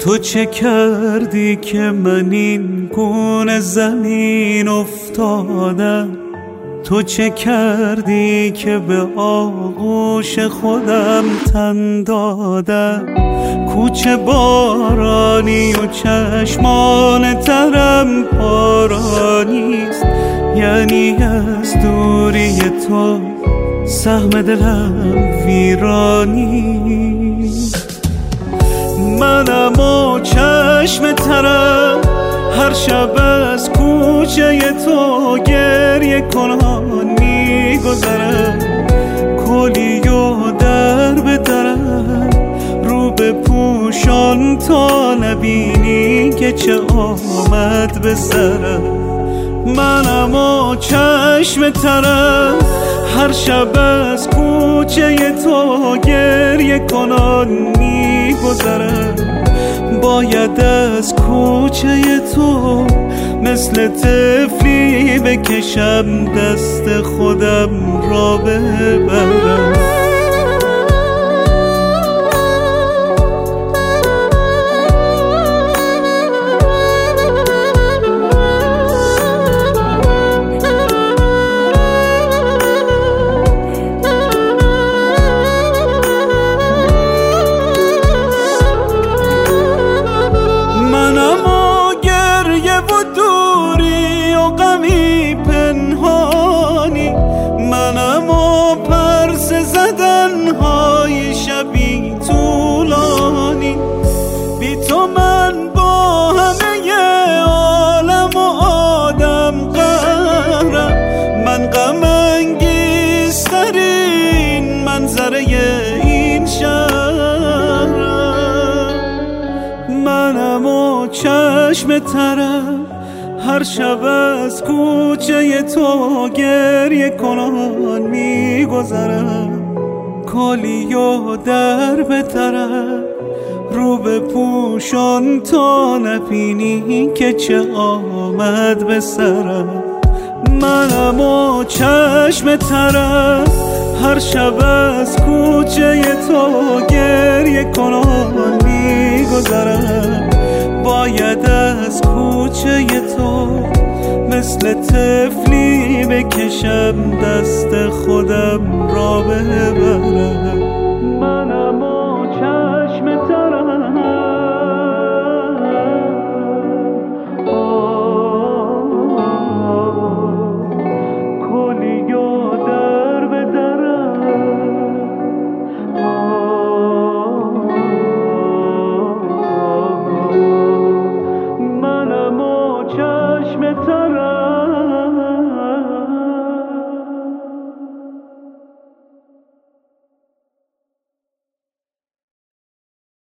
تو چه کردی که من این گونه زمین افتادم؟ تو چه کردی که به آغوش خودم تن دادم؟ کوچه بارانی و چشمان ترم پارانیست، یعنی از دوری تو سهم دلم ویرانیست. منم و چشم ترم هر شب از کوچه تو گریه کنان میگذرم، کلی و در به درم رو به پوشان تا نبینی که چه آمد به سرم. منم و چشم ترم هر شب از کوچه تو گریه کنان میگذرم، باید از کوچه تو مثل طفلی بکشم دست خودم را ببرم. منم و پرس زدنهای شبی طولانی، بی تو من با همه عالم و آدم قهرم. من غم انگیزترین منظره این شهرم. منم و چشم ترم هر شب از کوچه تو گریه کنان میگذرم، کالی و در بترم رو به پوشان تا نبینی که چه آمد به سرم. منم و چشم ترم هر شب از کوچه تو گریه کنان میگذرم، باید از کوچه تو مثل طفلی بکشم دست خودم را ببرم. منم و چشم ترم کلی و در به درم. منم و چشم ترم